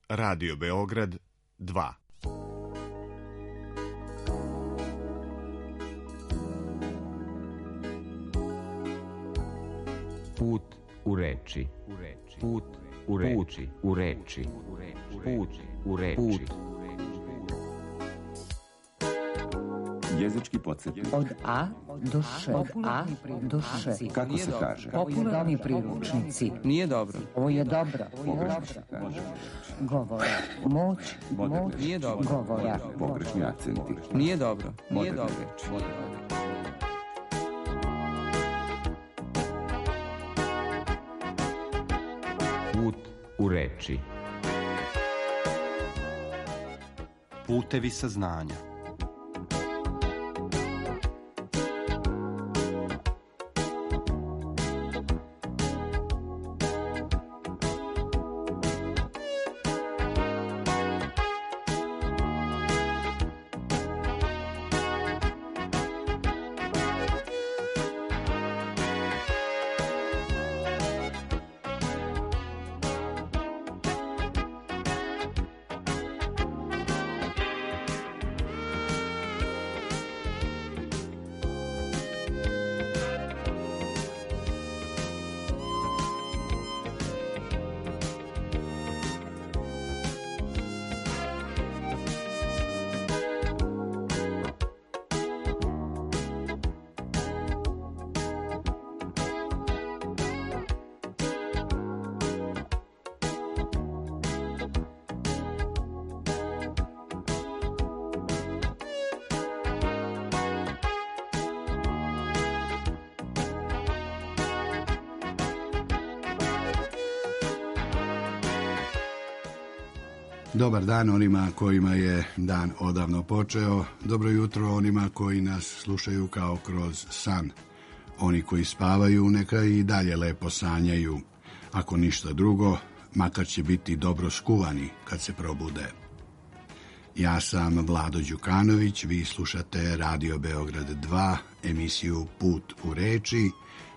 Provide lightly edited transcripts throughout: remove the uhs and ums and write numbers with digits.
Radio Beograd 2. Put u reči. Put u reči. U reči. Put u reči. Jezički podsjetnik. Od A do Š. Od A do Š. Kako se kaže? Popularni priručnici. Nije dobro. Ovo je dobro. Pogrešno se kaže. Govora. Moć. Nije dobro. Govora. Pogrešni akcenti. Nije dobro. Nije Moderna dobro. reč. Put u reči. Putevi saznanja. Dobar dan onima kojima je dan odavno počeo. Dobro jutro onima koji nas slušaju kao kroz san. Oni koji spavaju neka i dalje lepo sanjaju. Ako ništa drugo, makar će biti dobro skuvani kad se probude. Ja sam Vlado Đukanović, vi slušate Radio Beograd 2, emisiju Put u reči,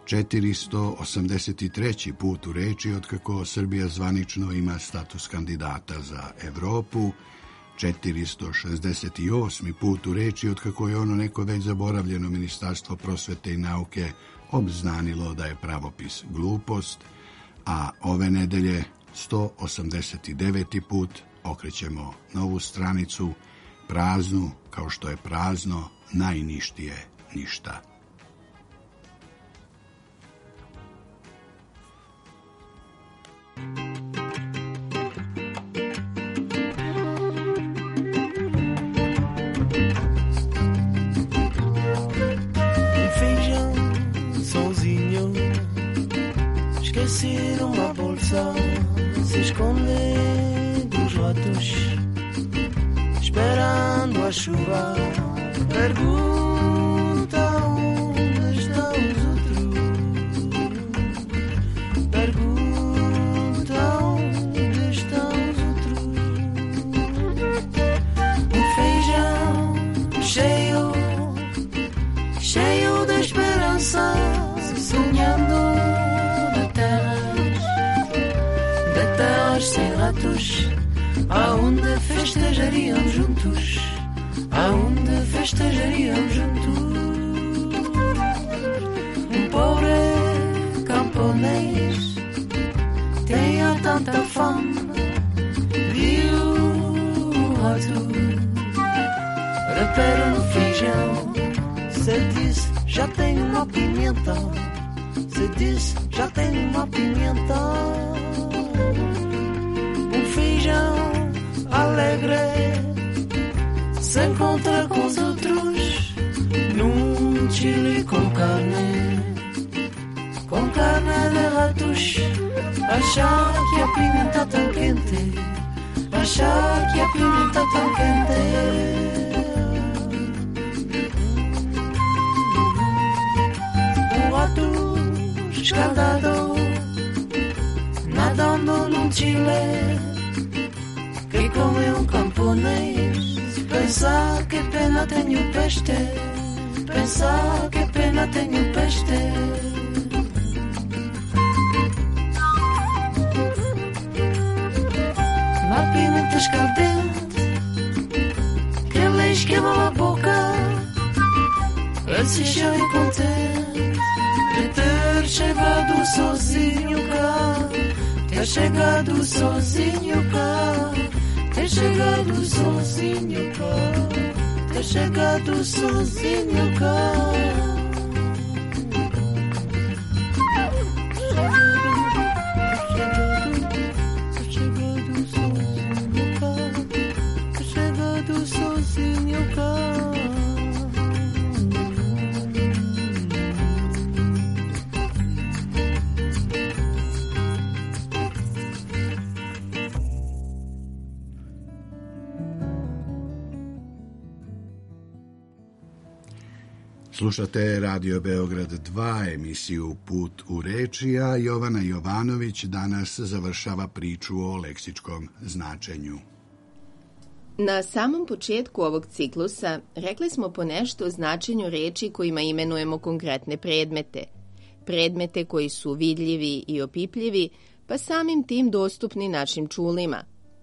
483. put u reči otkako Srbija zvanično ima status kandidata za Evropu, 468. put u reči otkako je ono neko već zaboravljeno Ministarstvo prosvete i nauke obznanilo da je pravopis glupost, a ove nedelje 189. put okrećemo novu stranicu, praznu kao što je prazno najništije ništa. Feijão sozinho, esquecer uma bolsa, se esconde dos ratos, esperando a chuva, pergunta onde estão os outros, pergunta onde estão os outros. Feijão cheio de esperança, sonhando de terras sem ratos, aonde festejariam juntos, aonde festejariam juntos. Pobre camponês tinha tanta fome, viu o rato, repara no feijão. Se diz, já tenho uma pimenta. Se diz, já tenho uma pimenta. Feijão alegre se encontra com os outros num chile com carne de ratos. Achar que a pimenta tão quente, achar que a pimenta tão quente. Escaldado, nadando num chile que come um camponês. Pensar que pena tenho peste, pensar que pena tenho peste. pimentas caldente, que leis queimam a boca, assim cheio e contente de ter chegado sozinho cá, ter chegado sozinho cá, ter chegado sozinho cá, ter chegado sozinho cá. Slušate Radio Beograd 2, emisiju Put u reči, a Jovana Jovanović danas završava priču o leksičkom značenju. Na samom početku ovog ciklusa rekli smo ponešto o značenju reči kojima imenujemo konkretne predmete. Predmete koji su vidljivi i opipljivi, pa samim tim dostupni našim čulima.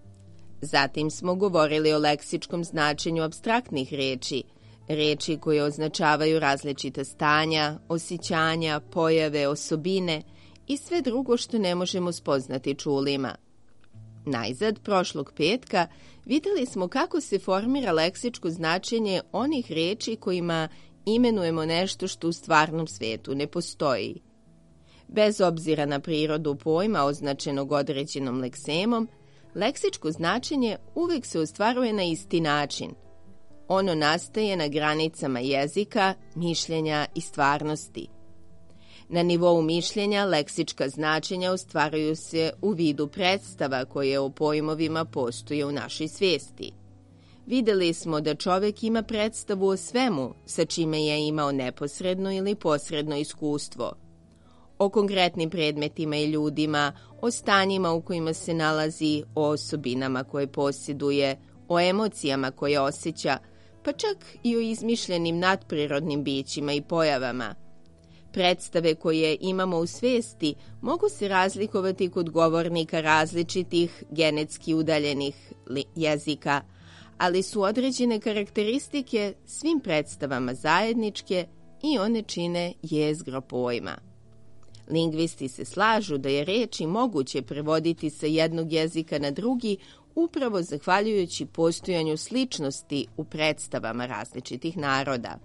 Zatim smo govorili o leksičkom značenju apstraktnih reči, reči koje označavaju različita stanja, osjećanja, pojave, osobine i sve drugo što ne možemo spoznati čulima. Najzad, prošlog petka, vidjeli smo kako se formira leksičko značenje onih reči kojima imenujemo nešto što u stvarnom svetu ne postoji. Bez obzira na prirodu pojma označenog određenom leksemom, leksičko značenje uvijek se ostvaruje na isti način. Ono nastaje na granicama jezika, mišljenja i stvarnosti. Na nivou mišljenja leksička značenja ostvaruju se u vidu predstava koje o pojmovima postoje u našoj svijesti. Vidjeli smo da čovjek ima predstavu o svemu sa čime je imao neposredno ili posredno iskustvo. O konkretnim predmetima i ljudima, o stanjima u kojima se nalazi, o osobinama koje posjeduje, o emocijama koje osjeća, pa čak i o izmišljenim nadprirodnim bićima i pojavama. Predstave koje imamo u svijesti mogu se razlikovati kod govornika različitih genetski udaljenih jezika, ali su određene karakteristike svim predstavama zajedničke i one čine jezgro pojma. Lingvisti se slažu da je reči moguće prevoditi sa jednog jezika na drugi upravo zahvaljujući postojanju sličnosti u predstavama različitih naroda.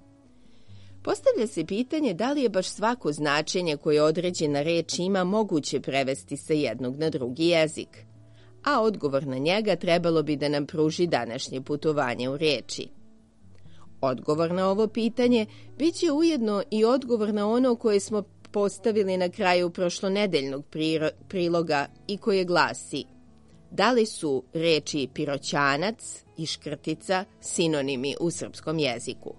Postavlja se pitanje da li je baš svako značenje koje određena reč ima moguće prevesti sa jednog na drugi jezik, a odgovor na njega trebalo bi da nam pruži današnje putovanje u reči. Odgovor na ovo pitanje bit će ujedno i odgovor na ono koje smo postavili na kraju prošlonedeljnog priloga i koje glasi: da li su reči piroćanac i škrtica sinonimi u srpskom jeziku?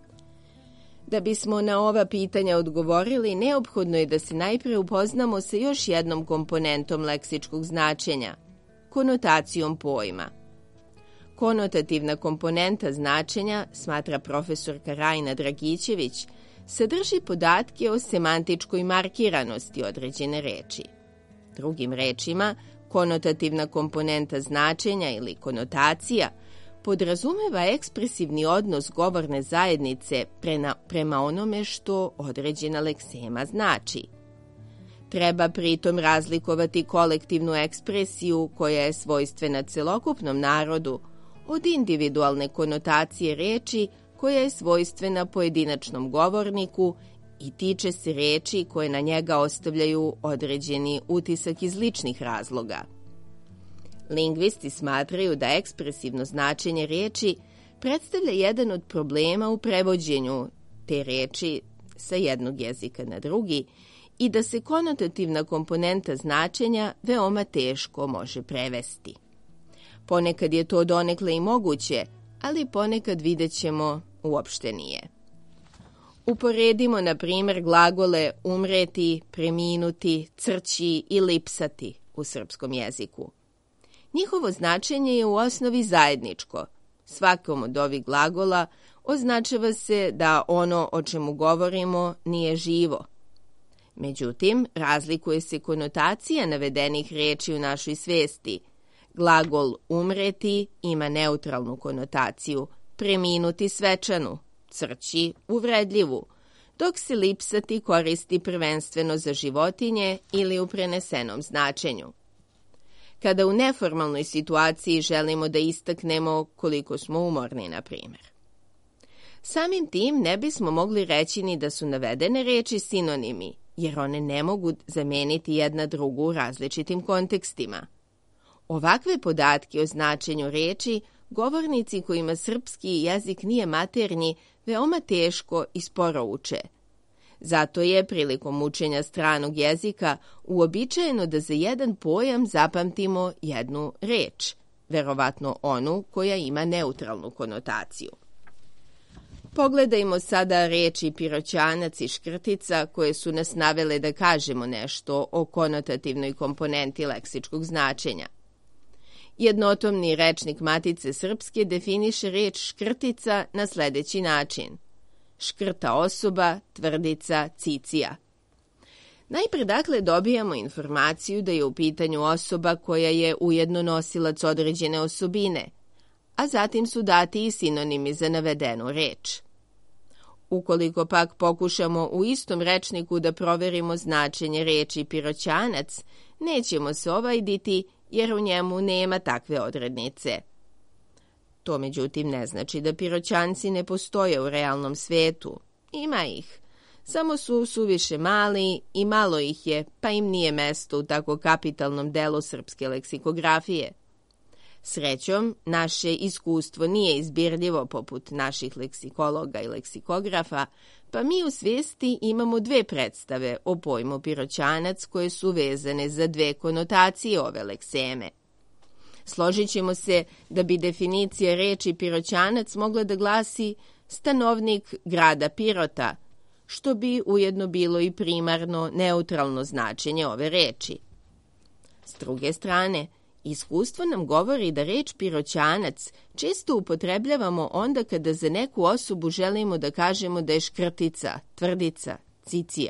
Da bismo na ova pitanja odgovorili, neophodno je da se najprije upoznamo sa još jednom komponentom leksičkog značenja, konotacijom pojma. Konotativna komponenta značenja, smatra profesorka Rajna Dragićević, sadrži podatke o semantičkoj markiranosti određene reči. Drugim rečima, konotativna komponenta značenja ili konotacija podrazumeva ekspresivni odnos govorne zajednice prema onome što određena leksema znači. Treba pritom razlikovati kolektivnu ekspresiju koja je svojstvena celokupnom narodu od individualne konotacije reči koja je svojstvena pojedinačnom govorniku i tiče se reči koje na njega ostavljaju određeni utisak iz ličnih razloga. Lingvisti smatraju da ekspresivno značenje reči predstavlja jedan od problema u prevođenju te reči sa jednog jezika na drugi i da se konotativna komponenta značenja veoma teško može prevesti. Ponekad je to donekle i moguće, ali ponekad vidjet ćemo uopšte nije. Uporedimo, na primjer, glagole umreti, preminuti, crći i lipsati u srpskom jeziku. Njihovo značenje je u osnovi zajedničko. Svakom od ovih glagola označava se da ono o čemu govorimo nije živo. Međutim, razlikuje se konotacija navedenih reči u našoj svijesti, Glagol umreti ima neutralnu konotaciju, preminuti svečanu, crći uvredljivu, dok se lipsati koristi prvenstveno za životinje ili u prenesenom značenju. Kada u neformalnoj situaciji želimo da istaknemo koliko smo umorni, na primjer. Samim tim ne bismo mogli reći ni da su navedene reči sinonimi, jer one ne mogu zameniti jedna drugu u različitim kontekstima. Ovakve podatke o značenju reči govornici kojima srpski jezik nije maternji veoma teško i sporo uče. Zato je prilikom učenja stranog jezika uobičajeno da za jedan pojam zapamtimo jednu reč, verovatno onu koja ima neutralnu konotaciju. Pogledajmo sada reči piroćanac i škrtica koje su nas navele da kažemo nešto o konotativnoj komponenti leksičkog značenja. Jednotomni rečnik Matice srpske definiše reč škrtica na sledeći način: škrta osoba, tvrdica, cicija. Najpre dakle dobijamo informaciju da je u pitanju osoba koja je ujedno nosilac određene osobine, a zatim su dati i sinonimi za navedenu reč. Ukoliko pak pokušamo u istom rečniku da proverimo značenje reči piroćanac, nećemo se ovajditi jer u njemu nema takve odrednice. To međutim ne znači da piroćanci ne postoje u realnom svetu. Ima ih. Samo su suviše mali i malo ih je, pa im nije mesto u tako kapitalnom delu srpske leksikografije. Srećom, naše iskustvo nije izbirljivo poput naših leksikologa i leksikografa, pa mi u svijesti imamo dve predstave o pojmu piroćanac koje su vezane za dve konotacije ove lekseme. Složit ćemo se da bi definicija reči piroćanac mogla da glasi stanovnik grada Pirota, što bi ujedno bilo i primarno neutralno značenje ove reči. S druge strane, iskustvo nam govori da reč piroćanac često upotrebljavamo onda kada za neku osobu želimo da kažemo da je škrtica, tvrdica, cicija.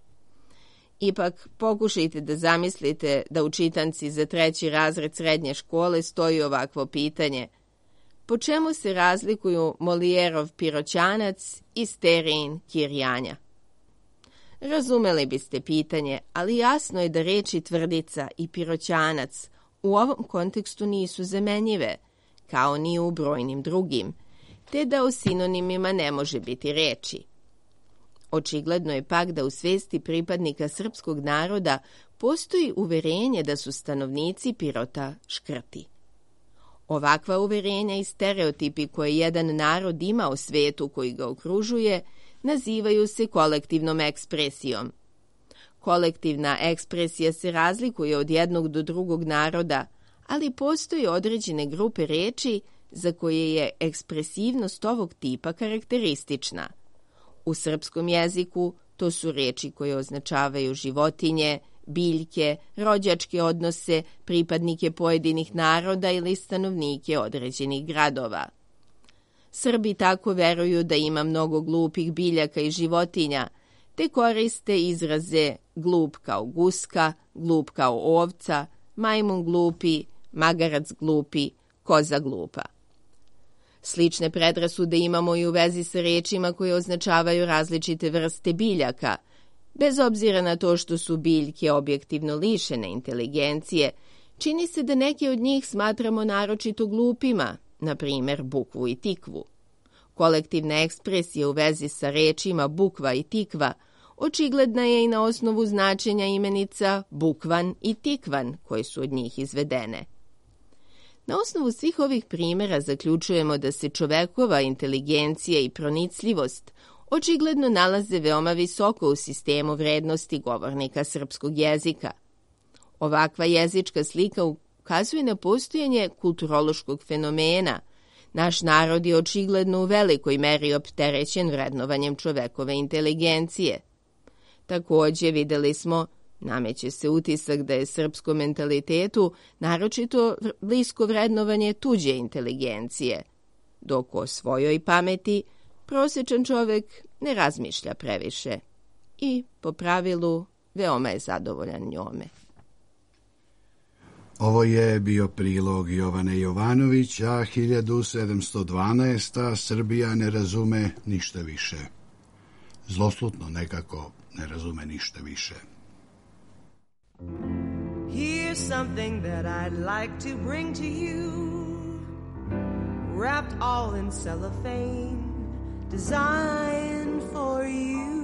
Ipak, pokušajte da zamislite da u čitanci za 3. razred srednje škole stoji ovakvo pitanje: po čemu se razlikuju Molijerov piroćanac i Sterijin Kirjanja? Razumeli biste pitanje, ali jasno je da reči tvrdica i piroćanac u ovom kontekstu nisu zamenjive, kao ni u brojnim drugim, te da o sinonimima ne može biti reči. Očigledno je pak da u svesti pripadnika srpskog naroda postoji uverenje da su stanovnici Pirota škrti. Ovakva uverenja i stereotipi koje jedan narod ima o svetu koji ga okružuje nazivaju se kolektivnom ekspresijom. Kolektivna ekspresija se razlikuje od jednog do drugog naroda, ali postoje određene grupe reči za koje je ekspresivnost ovog tipa karakteristična. U srpskom jeziku to su reči koje označavaju životinje, biljke, rođačke odnose, pripadnike pojedinih naroda ili stanovnike određenih gradova. Srbi tako veruju da ima mnogo glupih biljaka i životinja, te koriste izraze glup kao guska, glup kao ovca, majmun glupi, magarac glupi, koza glupa. Slične predrasude imamo i u vezi sa rečima koje označavaju različite vrste biljaka. Bez obzira na to što su biljke objektivno lišene inteligencije, čini se da neke od njih smatramo naročito glupima, na primjer bukvu i tikvu. Kolektivna ekspresija u vezi sa rečima bukva i tikva očigledna je i na osnovu značenja imenica bukvan i tikvan koje su od njih izvedene. Na osnovu svih ovih primjera zaključujemo da se čovekova inteligencija i pronicljivost očigledno nalaze veoma visoko u sistemu vrednosti govornika srpskog jezika. Ovakva jezička slika ukazuje na postojanje kulturološkog fenomena. Naš narod je očigledno u velikoj meri opterećen vrednovanjem čovekove inteligencije. Takođe, videli smo, nameće se utisak da je srpskom mentalitetu naročito blisko vrednovanje tuđe inteligencije, dok o svojoj pameti prosječan čovek ne razmišlja previše i, po pravilu, veoma je zadovoljan njome. Ovo je bio prilog Jovane Jovanović, a 1712. Srbija ne razume ništa više. Zloslutno nekako ne razume ništa više. Here's something that I'd like to bring to you, wrapped all in cellophane, designed for you.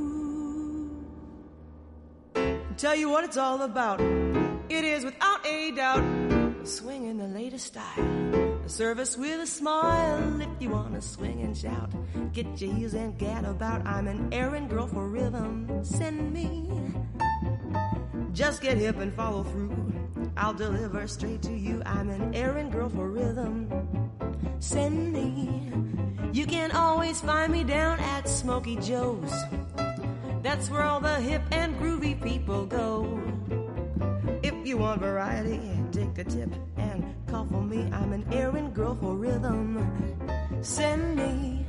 Tell you what it's all about. It is without a doubt a swing in the latest style, a service with a smile. If you wanna swing and shout, get your heels and gad about. I'm an errand girl for rhythm. Send me. Just get hip and follow through. I'll deliver straight to you. I'm an errand girl for rhythm. Send me. You can always find me down at Smokey Joe's. That's where all the hip and groovy people go. If you want variety, take a tip and call for me. I'm an errand girl for rhythm. Send me.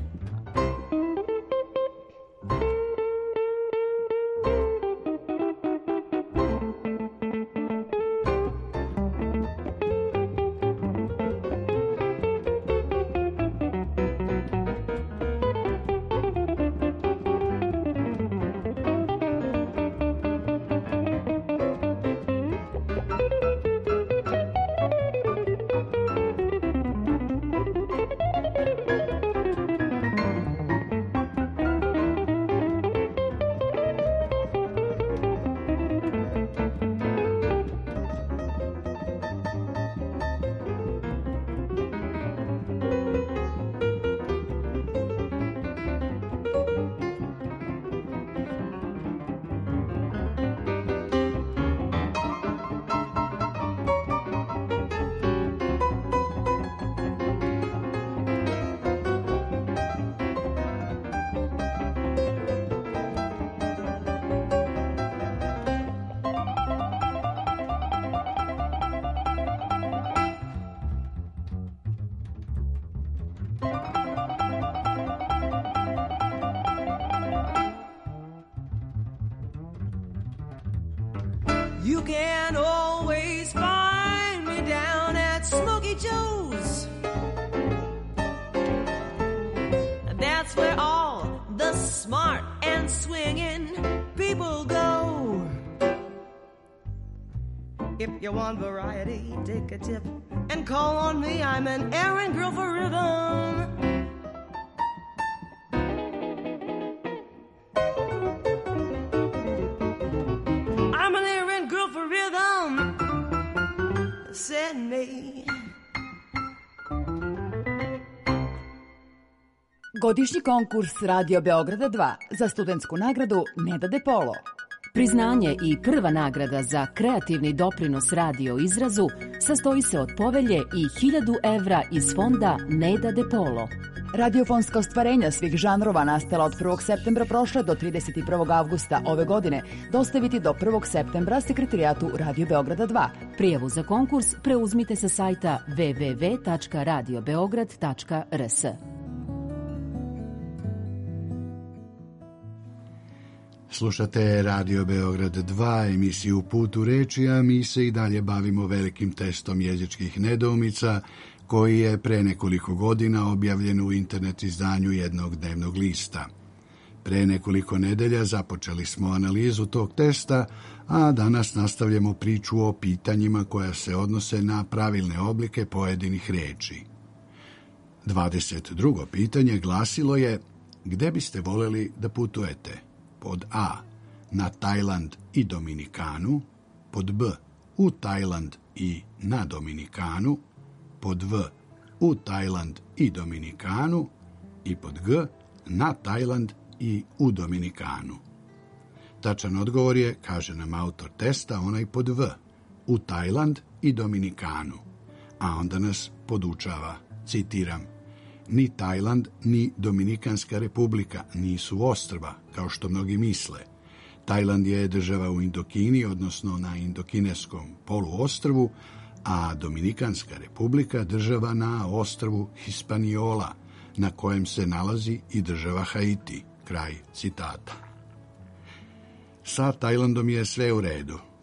You can always find me down at Smokey Joe's. That's where all the smart and swinging people go. If you want variety, take a tip and call on me. I'm an errand girl for rhythm. Send me. Godišnji konkurs Radio Beograda 2 za studentsku nagradu Neda de Polo. Priznanje i prva nagrada za kreativni doprinos radio izrazu sastoji se od povelje i 1000 evra iz fonda Neda de Polo. Radiofonska ostvarenja svih žanrova nastala od 1. septembra prošle do 31. avgusta ove godine dostaviti do 1. septembra sekretarijatu Radio Beograda 2. Prijavu za konkurs preuzmite sa sajta www.radiobeograd.rs. Slušate Radio Beograd 2, emisiju Put u reči, a mi se i dalje bavimo velikim testom jezičkih nedoumica koji je pre nekoliko godina objavljen u internet izdanju jednog dnevnog lista. Pre nekoliko nedelja započeli smo analizu tog testa, a danas nastavljamo priču o pitanjima koja se odnose na pravilne oblike pojedinih reči. 22. pitanje glasilo je: gde biste voljeli da putujete? Pod A. Na Tajland i Dominikanu. Pod B. U Tajland i na Dominikanu. Pod V. U Tajland i Dominikanu. I pod G. Na Tajland i u Dominikanu. Tačan odgovor je, kaže nam autor testa, onaj pod V. U Tajland i Dominikanu. A onda nas podučava, citiram: ni Tajland ni Dominikanska republika nisu ostrva, kao što mnogi misle. Tajland je država u Indokini, odnosno na Indokineskom poluostrvu, a Dominikanska republika država na ostrvu Hispaniola, na kojem se nalazi i država Haiti. Kraj citata. Sa Tajlandom je sve u redu.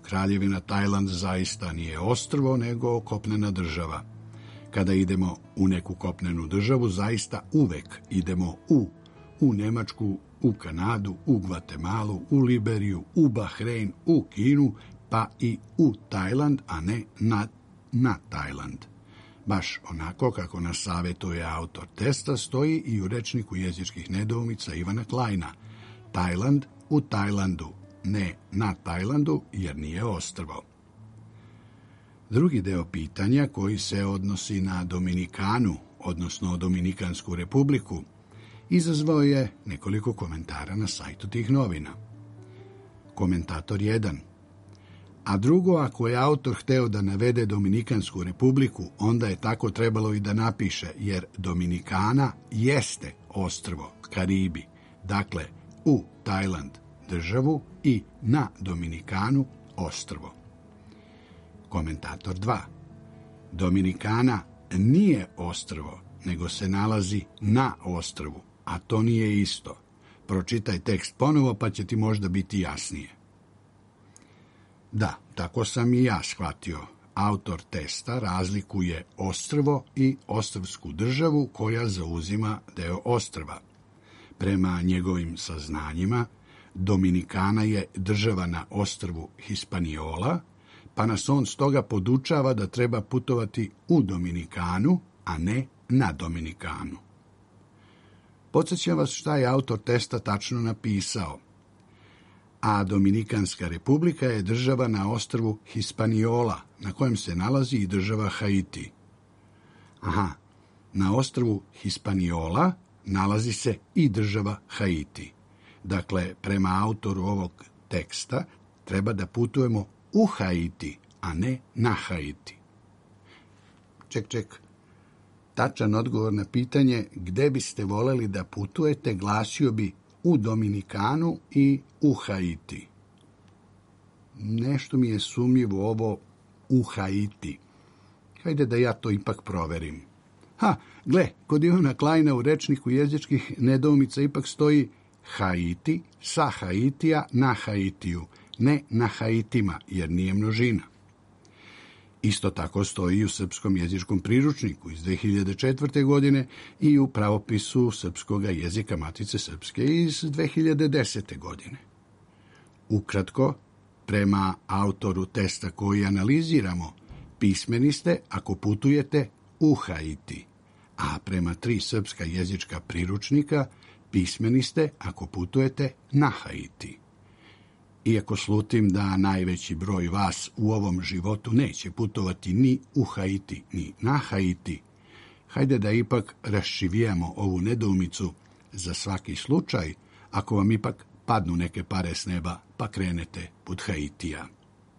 Kraljevina Tajland zaista nije ostrvo, nego kopnena država. Kada idemo u neku kopnenu državu, zaista uvek idemo u Nemačku, u Kanadu, u Gvatemalu, u Liberiju, u Bahrein, u Kinu, pa i u Tajland, a ne na Tajland. Baš onako kako nas savjetuje autor testa stoji i u rečniku jezičkih nedoumica Ivana Klajna. Tajland u Tajlandu, ne na Tajlandu jer nije ostrvo. Drugi deo pitanja koji se odnosi na Dominikanu, odnosno Dominikansku republiku, izazvao je nekoliko komentara na sajtu tih novina. Komentator 1. A drugo, ako je autor hteo da navede Dominikansku republiku, onda je tako trebalo i da napiše, jer Dominikana jeste ostrvo, Karibi, dakle u Tajland državu i na Dominikanu ostrvo. Komentator 2. Dominikana nije ostrvo, nego se nalazi na ostrvu, a to nije isto. Pročitaj tekst ponovo pa će ti možda biti jasnije. Da, tako sam i ja shvatio. Autor testa razlikuje ostrvo i ostrvsku državu koja zauzima deo ostrva. Prema njegovim saznanjima, Dominikana je država na ostrvu Hispaniola, pa nas on stoga podučava da treba putovati u Dominikanu, a ne na Dominikanu. Podsjećam vas šta je autor testa tačno napisao. A Dominikanska republika je država na ostrvu Hispaniola, na kojem se nalazi i država Haiti. Aha, na ostrvu Hispaniola nalazi se i država Haiti. Dakle, prema autoru ovog teksta treba da putujemo u Haiti, a ne na Haiti. Ček. Tačan odgovor na pitanje gde biste voleli da putujete glasio bi u Dominikanu i u Haiti. Nešto mi je sumnjivo ovo u Haiti. Hajde da ja to ipak proverim. Gle, kod Ivana Klajna u rečniku jezičkih nedoumica ipak stoji Haiti sa Haitija na Haitiju, ne na Haitima, jer nije množina. Isto tako stoji i u srpskom jezičkom priručniku iz 2004. godine i u pravopisu srpskog jezika Matice Srpske iz 2010. godine. Ukratko, prema autoru testa koji analiziramo, pismeni ste ako putujete u Haiti, a prema 3 srpska jezička priručnika pismeni ste ako putujete na Haiti. Iako slutim da najveći broj vas u ovom životu neće putovati ni u Haiti, ni na Haiti, hajde da ipak raščivijamo ovu nedoumicu za svaki slučaj, ako vam ipak padnu neke pare s neba pa krenete put Haitija.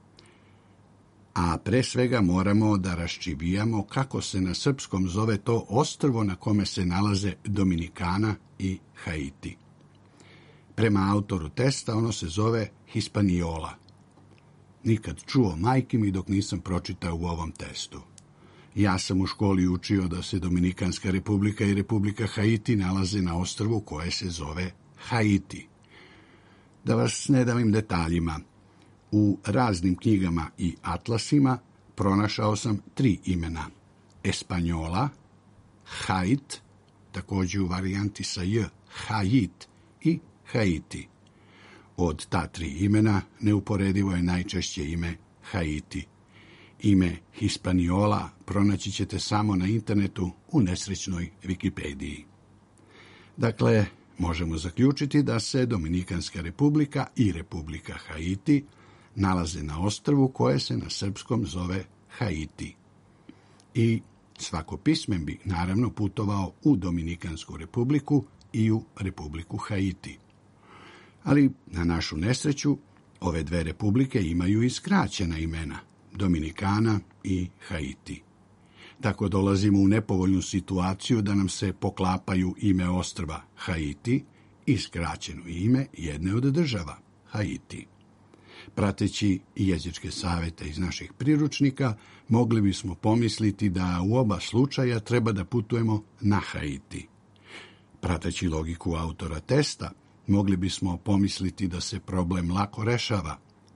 A pre svega moramo da raščivijamo kako se na srpskom zove to ostrvo na kome se nalaze Dominikana i Haiti. Prema autoru testa ono se zove Hispaniola. Nikad čuo, majke mi, dok nisam pročitao u ovom testu. Ja sam u školi učio da se Dominikanska republika i Republika Haiti nalaze na ostrvu koje se zove Haiti. Da vas ne davim detaljima, u raznim knjigama i atlasima pronašao sam 3 imena. Espanjola, Hait, također u varijanti sa J, Hait i Haiti. Od ta 3 imena neuporedivo je najčešće ime Haiti. Ime Hispaniola pronaći ćete samo na internetu u nesrećnoj Wikipediji. Dakle, možemo zaključiti da se Dominikanska republika i Republika Haiti nalaze na ostrvu koje se na srpskom zove Haiti. I svako pismen bi naravno putovao u Dominikansku republiku i u Republiku Haiti. Ali na našu nesreću ove 2 republike imaju i skraćena imena, Dominikana i Haiti. Tako dolazimo u nepovoljnu situaciju da nam se poklapaju ime ostrva Haiti i skraćeno ime jedne od država, Haiti. Prateći jezičke savjete iz naših priručnika, mogli bismo pomisliti da u oba slučaja treba da putujemo na Haiti. Prateći logiku autora testa, mogli bismo pomisliti da se problem lako rešava,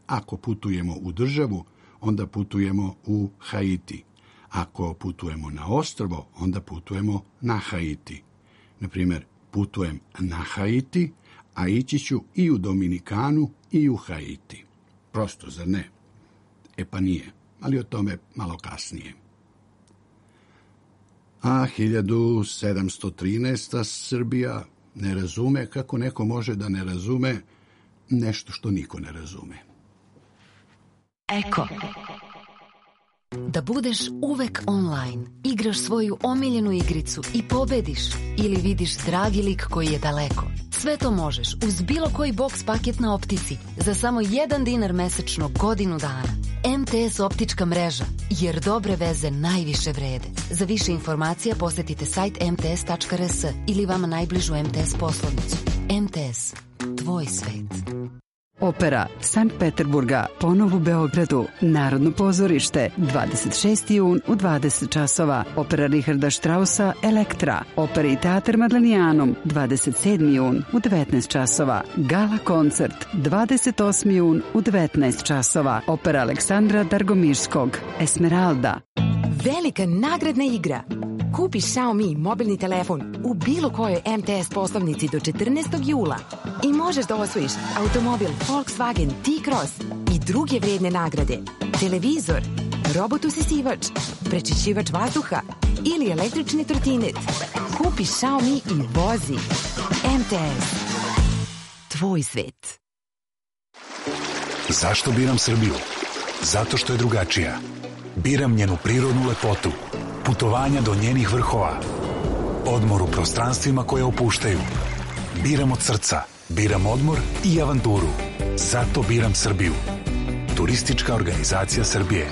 Ako putujemo u državu, onda putujemo u Haiti. Ako putujemo na ostrvo, onda putujemo na Haiti. Naprimjer, putujem na Haiti, a ići ću i u Dominikanu i u Haiti. Prosto, zar ne? E pa nije, ali o tome malo kasnije. A 1713. Srbija ne razume kako neko može da ne razume nešto što niko ne razume. Eko. Da budeš uvek online, igraš svoju omiljenu igricu i pobediš ili vidiš dragi lik koji je daleko. Sve to možeš uz bilo koji boks paket na Optici za samo $1 mesečno godinu dana. MTS optička mreža, jer dobre veze najviše vrede. Za više informacija posetite sajt mts.rs ili vama najbližu MTS poslovnicu. MTS, tvoj svet. Opera Sankt Peterburga ponovo u Beogradu. Narodno pozorište 26. jun u 20 časova. Opera Richarda Straussa Elektra. Opera i teatr Madlenijanum 27. jun u 19 časova. Gala koncert 28. jun u 19 časova. Opera Aleksandra Dargomirskog Esmeralda. Velika nagradna igra. Kupi Xiaomi mobilni telefon u bilo kojoj MTS poslovnici do 14. jula i možeš da osvojiš automobil Volkswagen T-Cross i druge vredne nagrade, televizor, robot usisivač, prečišćivač vazduha ili električni trotinet. Kupi Xiaomi i vozi. MTS. Tvoj svet. Zašto biram Srbiju? Zato što je drugačija. Biram njenu prirodnu lepotu, putovanja do njenih vrhova, odmor u prostranstvima koje opuštaju. Biram od srca, biram odmor i avanturu. Zato biram Srbiju. Turistička organizacija Srbije.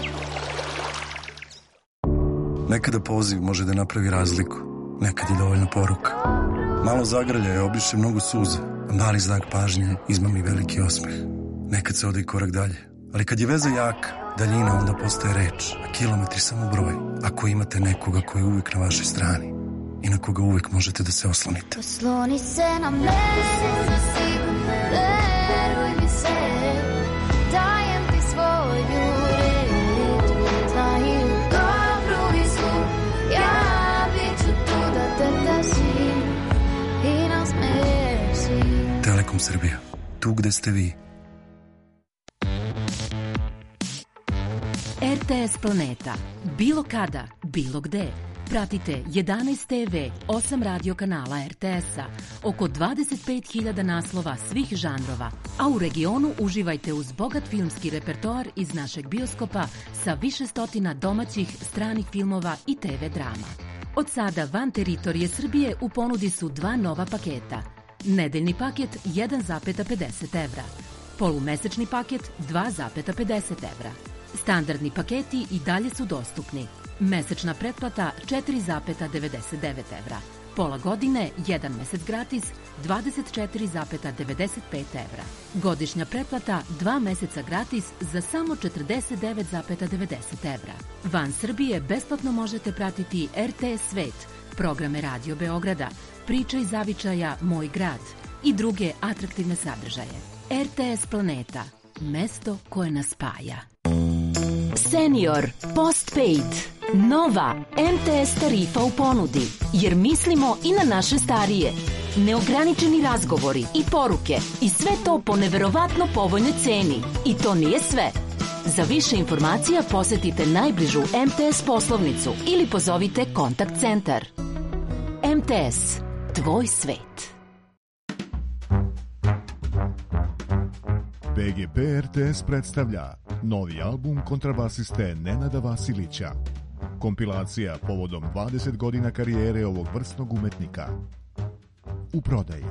Nekada poziv može da napravi razliku, nekad je dovoljna poruka. Malo zagrljaja obriše mnogo suza, a mali znak pažnje izmami veliki osmeh. Nekad se ode i korak dalje, ali kad je veza jaka, daljina onda postaje reč, a kilometri samo broj. Ako imate nekoga koji je uvijek na vašoj strani i na koga uvijek možete da se oslonite. Osloni se na mene, veruj mi se, dajem ti svoju reč, znaju dobru i zlu, ja bit ću tu da te tešim i nasmešim. Telekom Srbija, tu gde ste vi. RTS Planeta. Bilo kada, bilo gde. Pratite 11 TV, 8 radio kanala RTS-a, oko 25.000 naslova svih žanrova, a u regionu uživajte uz bogat filmski repertoar iz našeg bioskopa sa više stotina domaćih, stranih filmova i TV drama. Od sada van teritorije Srbije u ponudi su 2 nova paketa. Nedeljni paket 1,50 evra. Polumesečni paket 2,50 evra. Standardni paketi i dalje su dostupni. Mesečna pretplata 4,99 evra. Pola godine, 1 mesec gratis, 24,95 evra. Godišnja pretplata 2 meseca gratis za samo 49,90 evra. Van Srbije besplatno možete pratiti RTS Svet, programe Radio Beograda, Priča iz zavičaja Moj grad i druge atraktivne sadržaje. RTS Planeta, mesto koje nas spaja. Senior Postpaid. Nova MTS tarifa u ponudi, jer mislimo i na naše starije. Neograničeni razgovori i poruke i sve to po neverovatno povoljnoj ceni. I to nije sve. Za više informacija posetite najbližu MTS poslovnicu ili pozovite kontakt centar. MTS, tvoj svet. BGP RTS predstavlja novi album kontrabasiste Nenada Vasilića. Kompilacija povodom 20 godina karijere ovog vrsnog umetnika. U prodaji.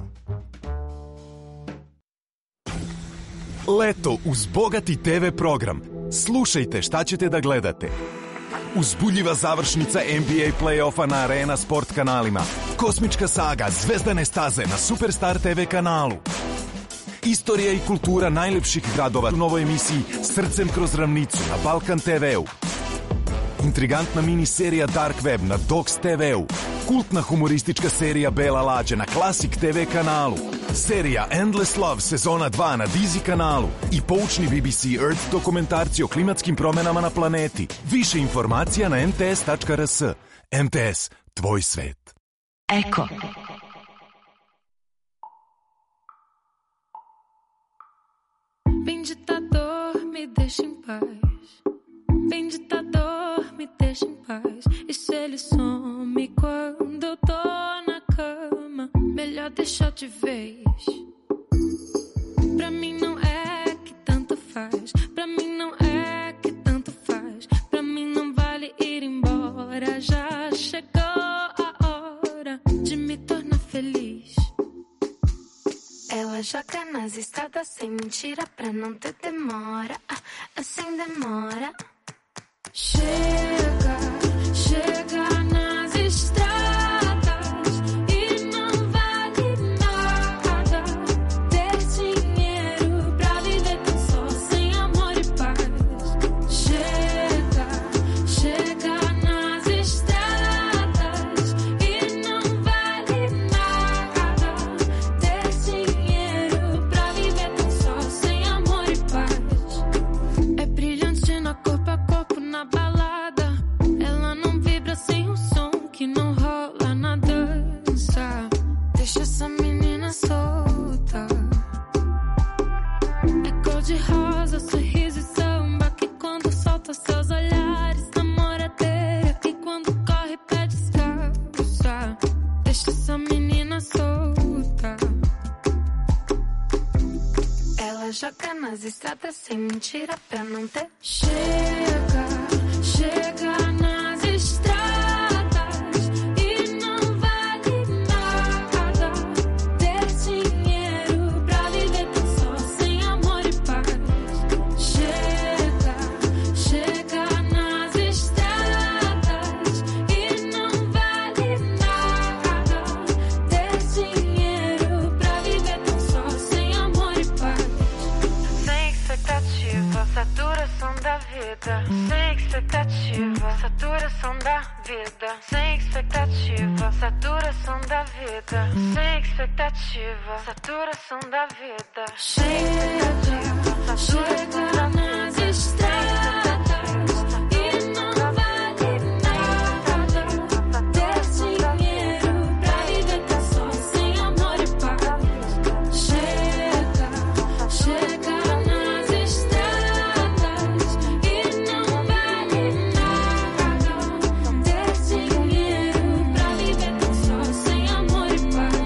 Leto uz bogati TV program. Slušajte šta ćete da gledate. Uzbudljiva završnica NBA play-offa na Arena Sport kanalima. Kosmička saga Zvezdane staze na Superstar TV kanalu. Istorija i kultura najlepših gradova u novoj emisiji Srcem kroz ravnicu na Balkan TV-u. Intrigantna mini-serija Dark Web na Docs TV-u. Kultna humoristička serija Bela lađa na Classic TV kanalu. serija Endless Love sezona 2 na Dizi kanalu i poučni BBC Earth dokumentarci o klimatskim promenama na planeti. Više informacija na mts.rs. MTS, tvoj svet. Eko. Vem ditador, me deixa em paz. Vem ditador, me deixa em paz. E se ele some quando eu tô na cama, melhor deixar de vez. Pra mim não é que tanto faz. Pra mim não é que tanto faz. Pra mim não vale ir embora. Já chegou a hora de me tornar feliz. Ela joga nas estradas sem mentira pra não ter demora. Assim demora. Chega, chega nas estradas e não vale nada ter dinheiro pra viver tão só sem amor e paz. Chega, chega nas estradas e não vale nada ter dinheiro pra viver tão só sem amor e paz. É brilhante na corpo a corpo na balada. Ela não vibra sem o som que não rola na dança. Deixa essa menina solta. É cor de rosa, sorriso e samba que quando solta seus olhares, namoradeira que quando corre pede escalça. Deixa essa menina solta. Ela joga nas estradas sem mentira pra não ter. Chega, chega nas estradas e não vale nada ter dinheiro pra viver tão só sem amor e paz. Chega, chega nas estradas e não vale nada ter dinheiro pra viver tão só sem amor e paz. Sem expectativa, saturação da vida. Sem expectativa, saturação da vida. Sem expectativa, saturação da vida. Sem expectativa, saturação da vida. Chega, chega nas estradas e não vale nada ter dinheiro pra viver tão só sem amor e paz. Chega, chega nas estradas e não vale nada ter dinheiro pra viver tão só sem amor e paz.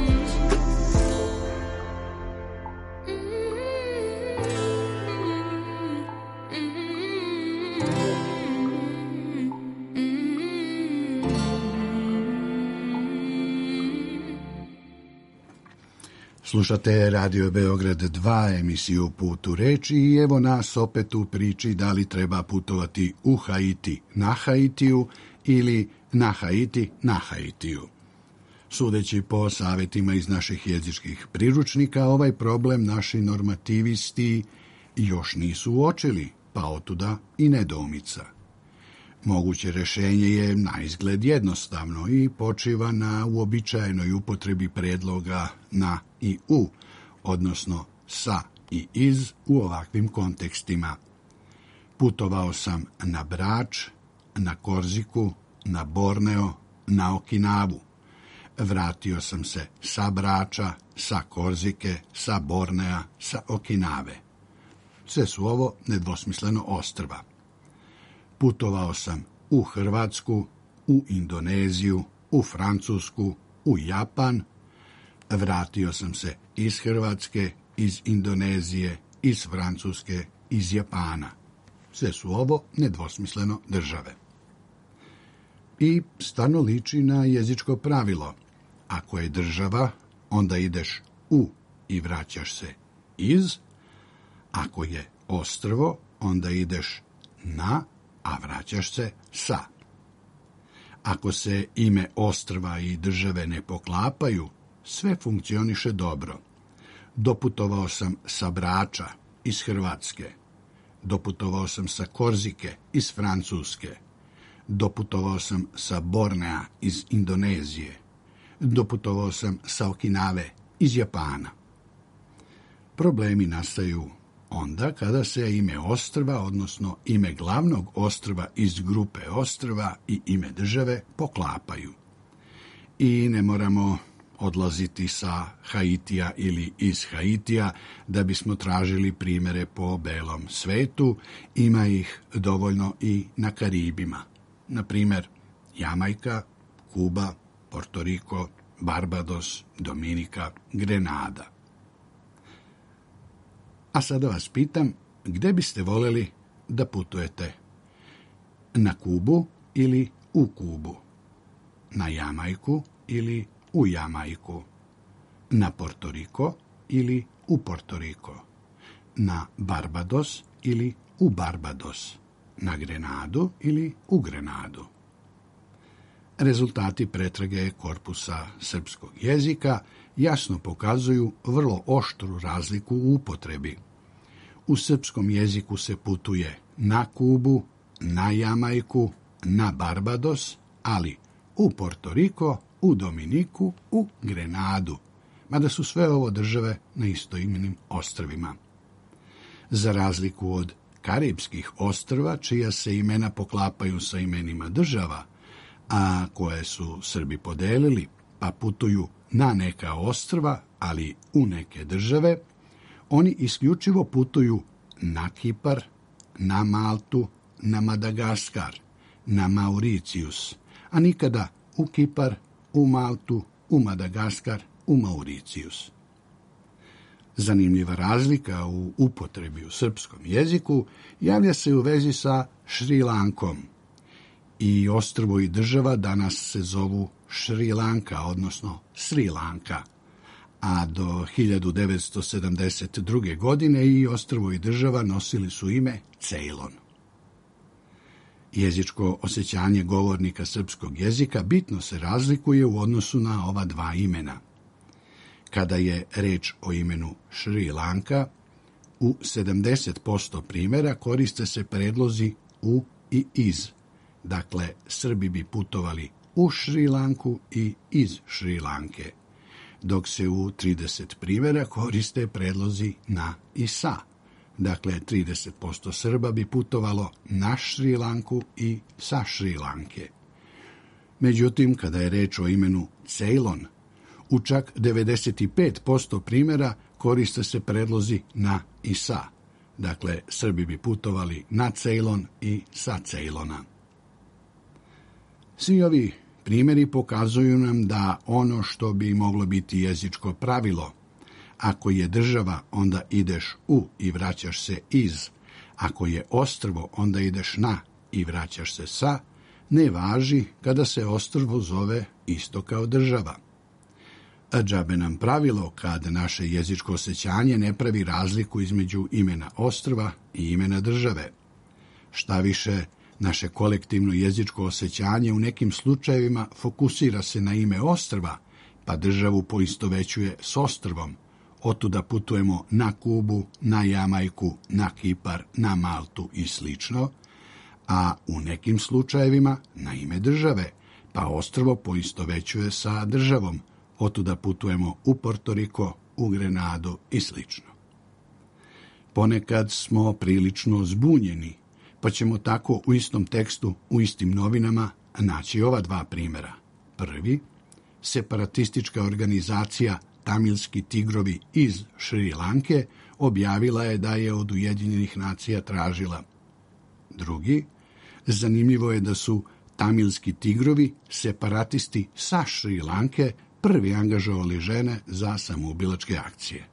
Slušate Radio Beograd 2, emisiju Put u reči i evo nas opet u priči da li treba putovati u Haiti na Haitiju ili na Haiti na Haitiju. Sudeći po savjetima iz naših jezičkih priručnika, ovaj problem naši normativisti još nisu uočili, pa otuda i nedoumica. Moguće rješenje je na izgled jednostavno i počiva na uobičajenoj upotrebi predloga na i u, odnosno sa i iz u ovakvim kontekstima. Putovao sam na Brač, na Korziku, na Borneo, na Okinavu. Vratio sam se sa Brača, sa Korzike, sa Bornea, sa Okinave. Sve su ovo nedvosmisleno ostrva. Putovao sam u Hrvatsku, u Indoneziju, u Francusku, u Japan. Vratio sam se iz Hrvatske, iz Indonezije, iz Francuske, iz Japana. Sve su ovo nedvosmisleno države. I stvarno liči na jezičko pravilo. Ako je država, onda ideš u i vraćaš se iz. Ako je ostrvo, onda ideš na, a vraćaš se sa. Ako se ime ostrva i države ne poklapaju, sve funkcioniše dobro. Doputovao sam sa Brača iz Hrvatske. Doputovao sam sa Korzike iz Francuske. Doputovao sam sa Bornea iz Indonezije. Doputovao sam sa Okinave iz Japana. Problemi nastaju onda kada se ime ostrva, odnosno ime glavnog ostrva iz grupe ostrva i ime države poklapaju. I ne moramo odlaziti sa Haitija ili iz Haitija da bismo tražili primere po belom svetu, ima ih dovoljno i na Karibima. Na primer, Jamajka, Kuba, Portoriko, Barbados, Dominika, Grenada. A sada vas pitam, gde biste voljeli da putujete? Na Kubu ili u Kubu? Na Jamajku ili u Jamajku? Na Portoriko ili u Portoriko? Na Barbados ili u Barbados? Na Grenadu ili u Grenadu? Rezultati pretrage korpusa srpskog jezika jasno pokazuju vrlo oštru razliku u upotrebi. U srpskom jeziku se putuje na Kubu, na Jamajku, na Barbados, ali u Portoriko, u Dominiku, u Grenadu, mada su sve ovo države na istoimenim ostrvima. Za razliku od Karibskih ostrva, čija se imena poklapaju sa imenima država, a koje su Srbi podelili, pa putuju na neka ostrva, ali u neke države, oni isključivo putuju na Kipar, na Maltu, na Madagaskar, na Mauricijus, a nikada u Kipar, u Maltu, u Madagaskar, u Mauricijus. Zanimljiva razlika u upotrebi u srpskom jeziku javlja se u vezi sa Šri Lankom. I ostrvo i država danas se zovu Šri Lanka, odnosno Sri Lanka, a do 1972. godine i ostrvo i država nosili su ime Ceylon. Jezičko osjećanje govornika srpskog jezika bitno se razlikuje u odnosu na ova dva imena. Kada je reč o imenu Šri Lanka, u 70% primjera koriste se predlozi u i iz. Dakle, Srbi bi putovali u Šri Lanku i iz Šri Lanke, dok se u 30 primjera koriste predlozi na i sa. Dakle, 30% Srba bi putovalo na Šri Lanku i sa Šri Lanke. Međutim, kada je reč o imenu Ceylon, u čak 95% primjera koriste se predlozi na i sa. Dakle, Srbi bi putovali na Ceylon i sa Ceylona. Svi ovi primjeri pokazuju nam da ono što bi moglo biti jezičko pravilo, ako je država, onda ideš u i vraćaš se iz, ako je ostrvo, onda ideš na i vraćaš se sa, ne važi kada se ostrvo zove isto kao država. A džabe nam pravilo kad naše jezičko osjećanje ne pravi razliku između imena ostrva i imena države. Šta više, naše kolektivno jezičko osjećanje u nekim slučajevima fokusira se na ime ostrva, pa državu poistovećuje s ostrvom. Otuda putujemo na Kubu, na Jamajku, na Kipar, na Maltu i slično, a u nekim slučajevima na ime države, pa ostrvo poistovećuje sa državom. Otuda putujemo u Portoriko, u Grenadu i slično. Ponekad smo prilično zbunjeni, pa ćemo tako u istom tekstu, u istim novinama, naći ova dva primjera. Prvi, separatistička organizacija Tamilski tigrovi iz Šri Lanke objavila je da je od Ujedinjenih nacija tražila. Drugi, zanimljivo je da su Tamilski tigrovi, separatisti sa Šri Lanke, prvi angažovali žene za samoubilačke akcije.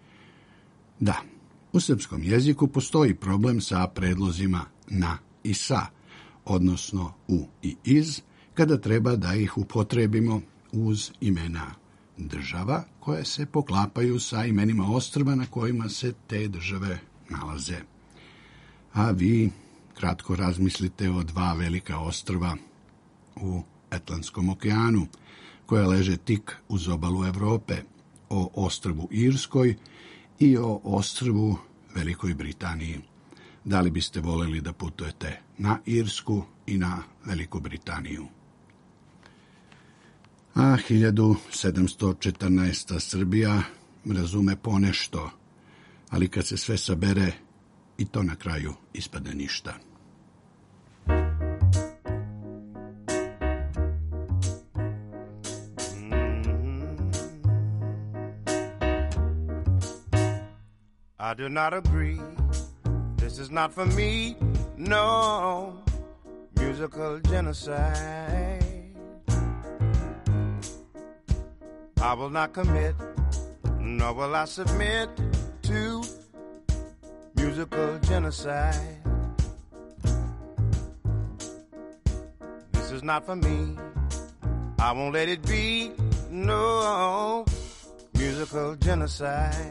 Da, u srpskom jeziku postoji problem sa predlozima na i sa, odnosno u i iz, kada treba da ih upotrebimo uz imena država koje se poklapaju sa imenima ostrva na kojima se te države nalaze. A vi kratko razmislite o dva velika ostrva u Atlantskom okeanu, koja leže tik uz obalu Evrope, o ostrvu Irskoj i o ostrvu Velikoj Britaniji. Da li biste voljeli da putujete na Irsku i na Veliku Britaniju? A 1714. Srbija razume ponešto ali kad se sve sabere, i to na kraju ispadne ništa. I do not agree. This is not for me. No musical genocide. I will not commit, nor will I submit to musical genocide. This is not for me. I won't let it be. No musical genocide.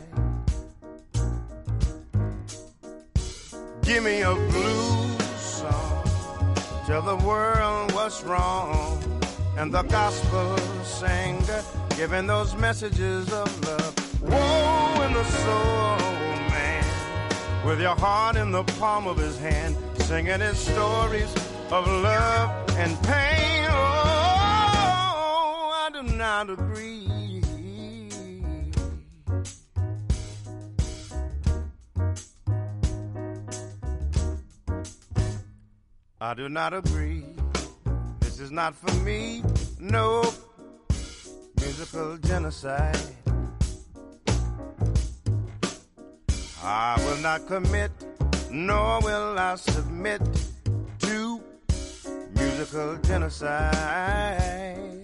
Give me a blues song, tell the world what's wrong, and the gospel singer giving those messages of love. Woe in the soul, man, with your heart in the palm of his hand, singing his stories of love and pain. Oh, I do not agree. I do not agree. This is not for me. No musical genocide. I will not commit, nor will I submit to musical genocide.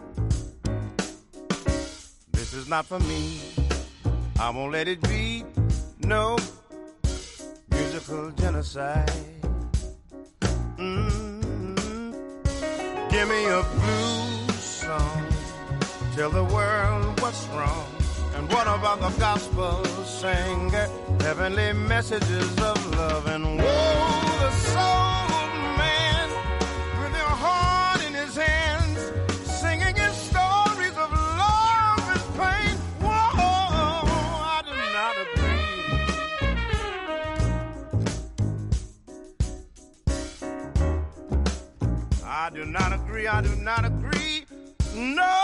This is not for me. I won't let it be. No musical genocide. Give me a blues song, tell the world what's wrong, and what about the gospel singer, heavenly messages of love, and woe the soul man with your heart in his hands, singing his stories of love and pain. Whoa, I do not agree. I do not agree, I do not agree, no.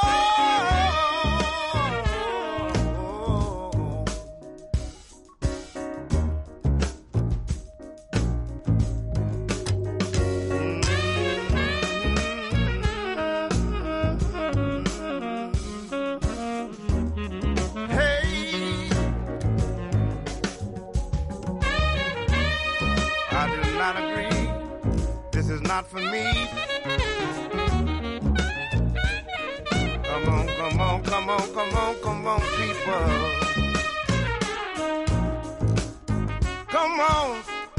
Hey, I do not agree, this is not for me. Come on, come on, come on, come on, come on, people. Come on.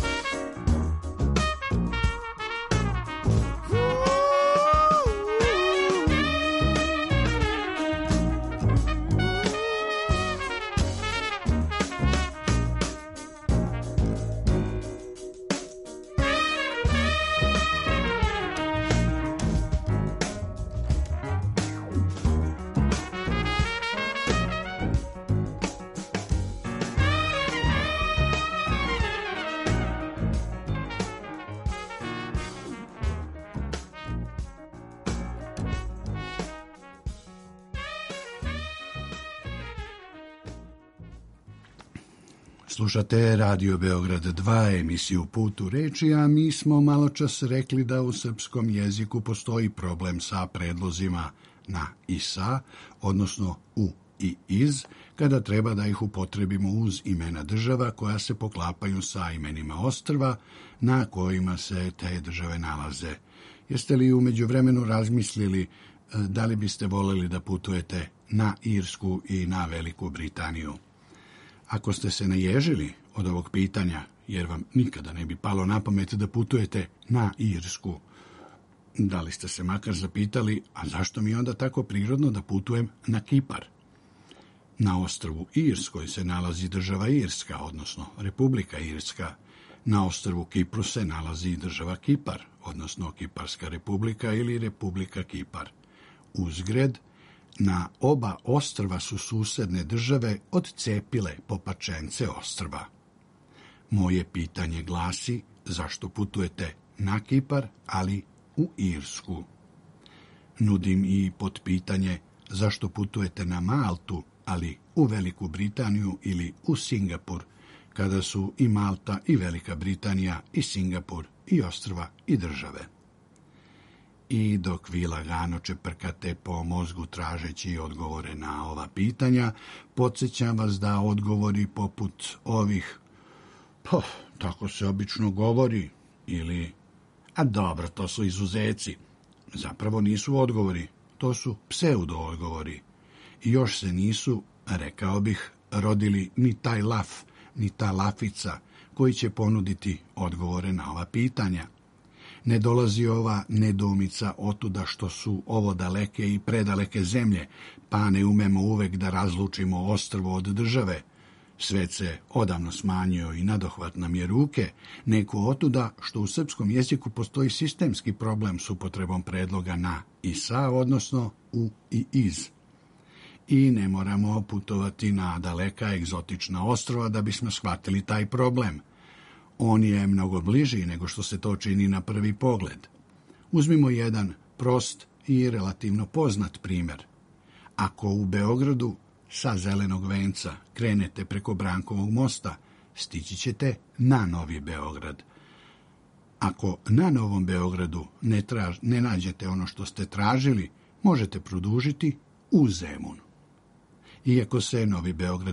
Slušate Radio Beograd 2, emisiju Put u reči, a mi smo malo čas rekli da u srpskom jeziku postoji problem sa predlozima na i sa, odnosno u i iz, kada treba da ih upotrebimo uz imena država koja se poklapaju sa imenima ostrva na kojima se te države nalaze. Jeste li u međuvremenu razmislili da li biste voleli da putujete na Irsku i na Veliku Britaniju? Ako ste se naježili od ovog pitanja, jer vam nikada ne bi palo na pamet da putujete na Irsku, da li ste se makar zapitali, a zašto mi je onda tako prirodno da putujem na Kipar? Na ostrvu Irskoj se nalazi država Irska, odnosno Republika Irska. Na ostrvu Kipru se nalazi država Kipar, odnosno Kiparska republika ili Republika Kipar. Uzgred, na oba ostrva su susedne države odcepile popačence ostrva. Moje pitanje glasi zašto putujete na Kipar, ali u Irsku. Nudim i potpitanje zašto putujete na Maltu, ali u Veliku Britaniju ili u Singapur, kada su i Malta i Velika Britanija i Singapur i ostrva i države. I dok vi lagano čeprkate po mozgu tražeći odgovore na ova pitanja, podsjećam vas da odgovori poput ovih tako se obično govori ili a dobro, to su izuzeci, zapravo nisu odgovori, to su pseudo-odgovori. I još se nisu, rekao bih, rodili ni taj laf, ni ta lafica koji će ponuditi odgovore na ova pitanja. Ne dolazi ova nedoumica otuda što su ovo daleke i predaleke zemlje, pa ne umemo uvek da razlučimo ostrvo od države. Svet se odavno smanjio i nadohvat nam je ruke, nego otuda što u srpskom jeziku postoji sistemski problem s upotrebom predloga na i sa, odnosno u i iz. I ne moramo putovati na daleka egzotična ostrva da bismo shvatili taj problem. On je mnogo bliži nego što se to čini na prvi pogled. Uzmimo jedan prost i relativno poznat primjer. Ako u Beogradu sa Zelenog venca krenete preko Brankovog mosta, stići ćete na Novi Beograd. Ako na Novom Beogradu ne nađete ono što ste tražili, možete produžiti u Zemun. Iako su se Novi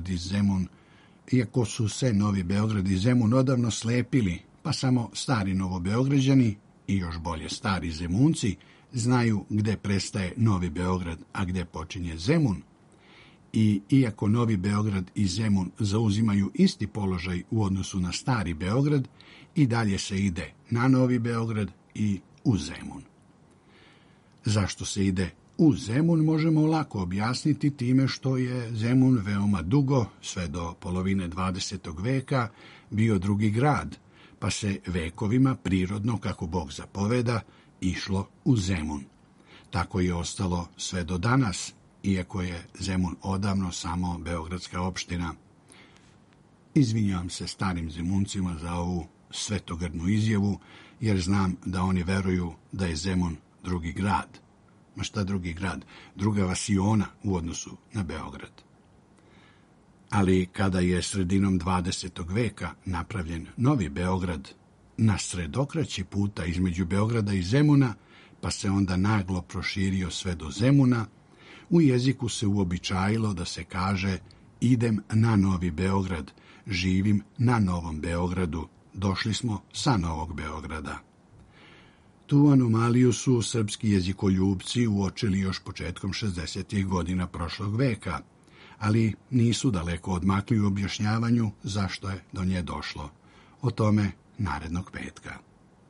Beograd i Zemun odavno slepili, pa samo stari Novobeograđani i još bolje stari Zemunci znaju gde prestaje Novi Beograd, a gde počinje Zemun. I iako Novi Beograd i Zemun zauzimaju isti položaj u odnosu na stari Beograd, i dalje se ide na Novi Beograd i u Zemun. Zašto se ide u Zemun možemo lako objasniti time što je Zemun veoma dugo, sve do polovine 20. veka, bio drugi grad, pa se vekovima prirodno, kako Bog zapoveda, išlo u Zemun. Tako je ostalo sve do danas, iako je Zemun odavno samo beogradska opština. Izvinjavam se starim Zemuncima za ovu svetogrdnu izjavu, jer znam da oni veruju da je Zemun drugi grad. Ma šta drugi grad? Druga vasiona u odnosu na Beograd. Ali kada je sredinom 20. veka napravljen Novi Beograd, na sredokraći puta između Beograda i Zemuna, pa se onda naglo proširio sve do Zemuna, u jeziku se uobičajilo da se kaže idem na Novi Beograd, živim na Novom Beogradu, došli smo sa Novog Beograda. Tu anomaliju su srpski jezikoljubci uočili još početkom 60. godina prošlog veka, ali nisu daleko odmakli u objašnjavanju zašto je do nje došlo. O tome narednog petka.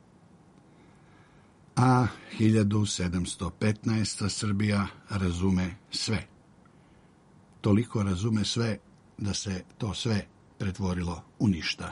A 1715. Srbija razume sve. Toliko razume sve da se to sve pretvorilo u ništa.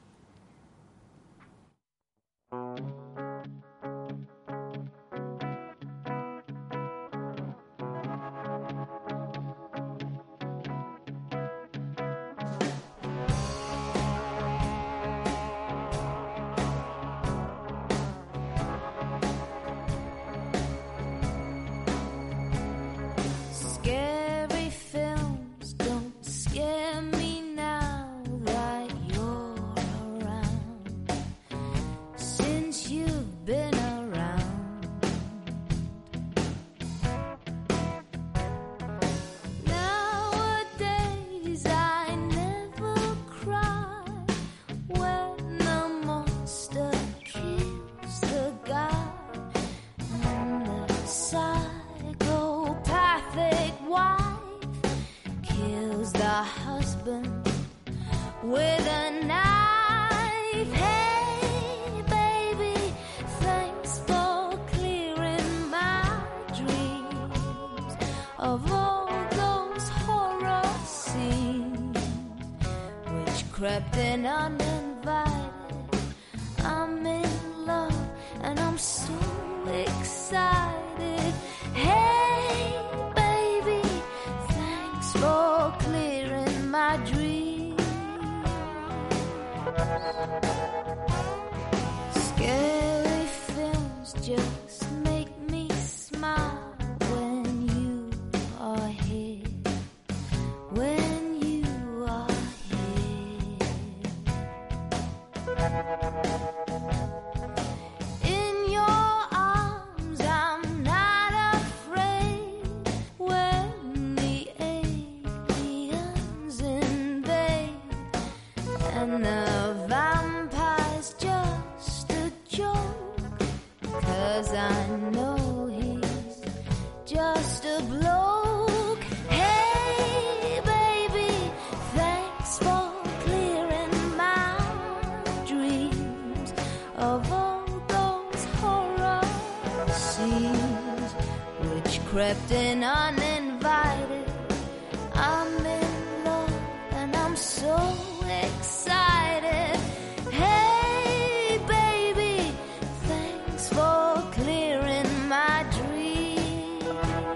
Crept in uninvited. I'm in love and I'm so excited. Hey, baby, thanks for clearing my dreams. Scary films just make me smile when you are here. When you are here. just a bloke. Hey, baby, thanks for clearing my dreams of all those horror scenes which crept in uninvited. I'm in love and I'm so excited. Hey, baby, thanks for clearing my dreams.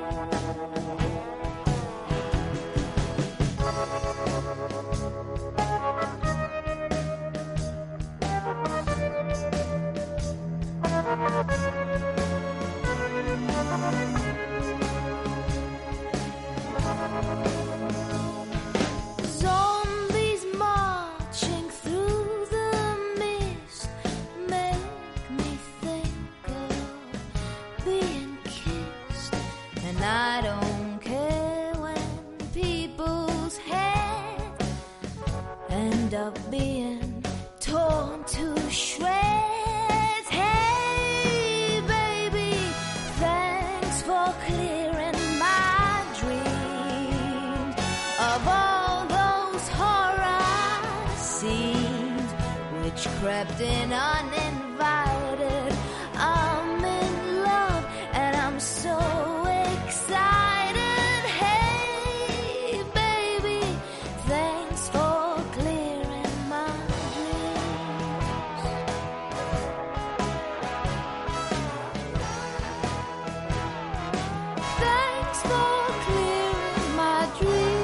Zombies marching through the mist make me think of being kissed. And I don't care when people's heads end up being torn to shreds. Hey, baby, thanks for clearing my dreams of all those horror scenes which crept in uninvited. I'm in love and I'm so excited. Hey, baby, thanks for clearing my dreams. Thanks for clearing my dreams.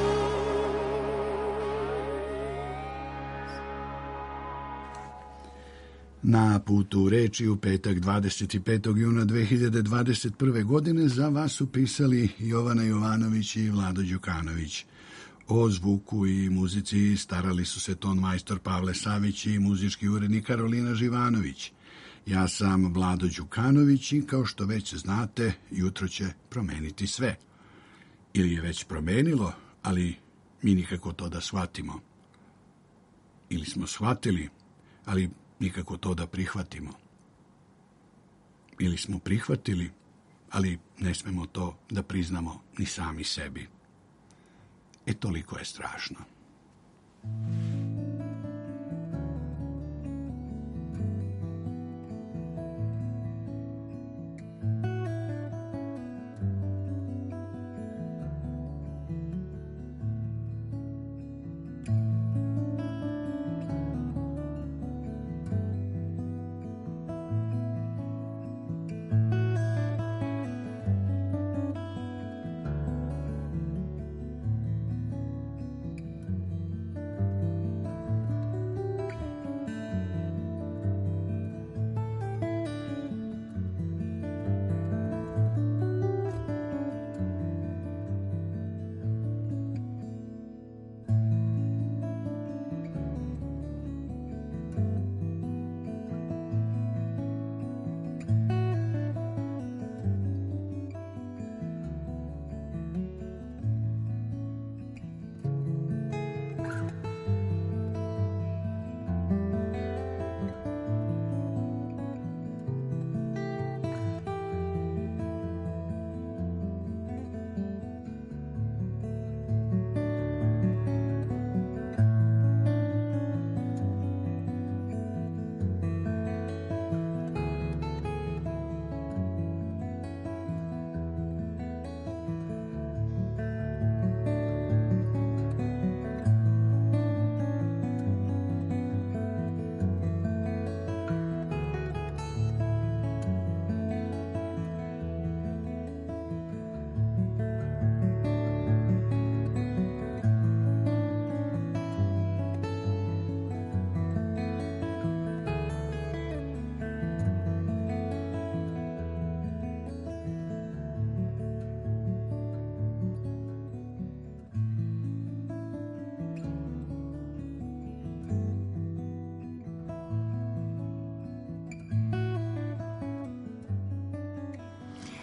Na putu reči u petak 25. juna 2021. godine za vas su pisali Jovana Jovanović i Vlado Đukanović. O zvuku i muzici starali su se ton majstor Pavle Savić i muzički urednik Karolina Živanović. Ja sam Vlado Đukanović i kao što već znate, jutro će promeniti sve. Ili je već promenilo, ali mi nikako to da shvatimo. Ili smo shvatili, ali nikako to da prihvatimo. Ili smo prihvatili, ali ne smemo to da priznamo ni sami sebi. Toliko je strašno.